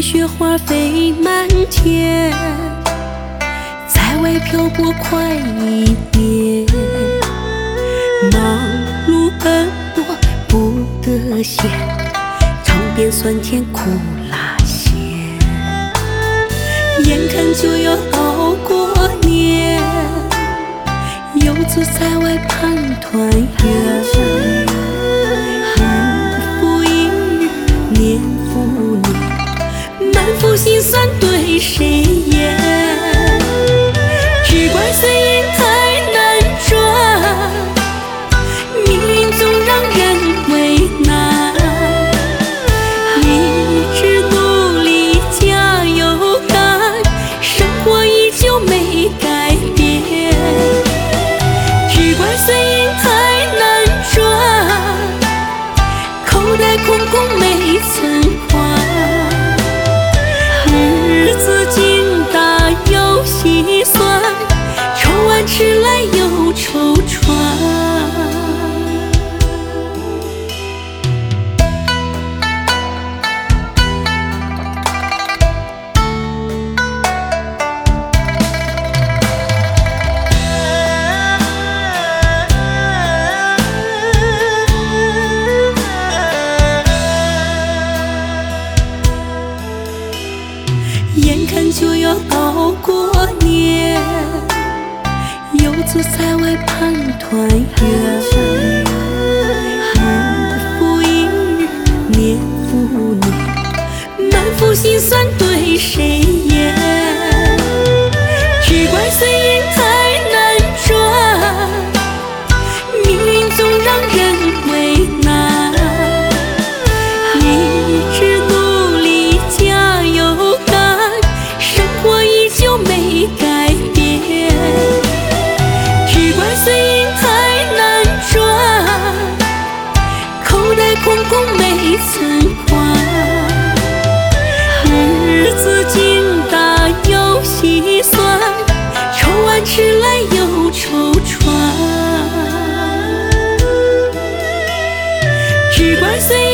雪花飞满天，在外漂泊快一年，忙碌奔波不得闲，尝遍酸甜苦辣咸。眼看就要到过年，游子在外盼团圆，日复一日，年复年，满腹心酸对谁言？只怪岁月太难转，命运总让人为难。一直努力加油干，生活依旧没改变。只怪岁月太难转，口袋空空没存款。日子经大有辛酸，愁碗吃来又愁穿。眼看就要到过年，游子在外盼团圆，日复一日，年复年，满腹心酸对谁言？只怪岁月太难转，命运总让人为难。一直努力加油干，生活依旧没改变。只怪岁月太难转，口袋空空没存款。日子经大有辛酸，愁碗吃来又愁穿。只怪岁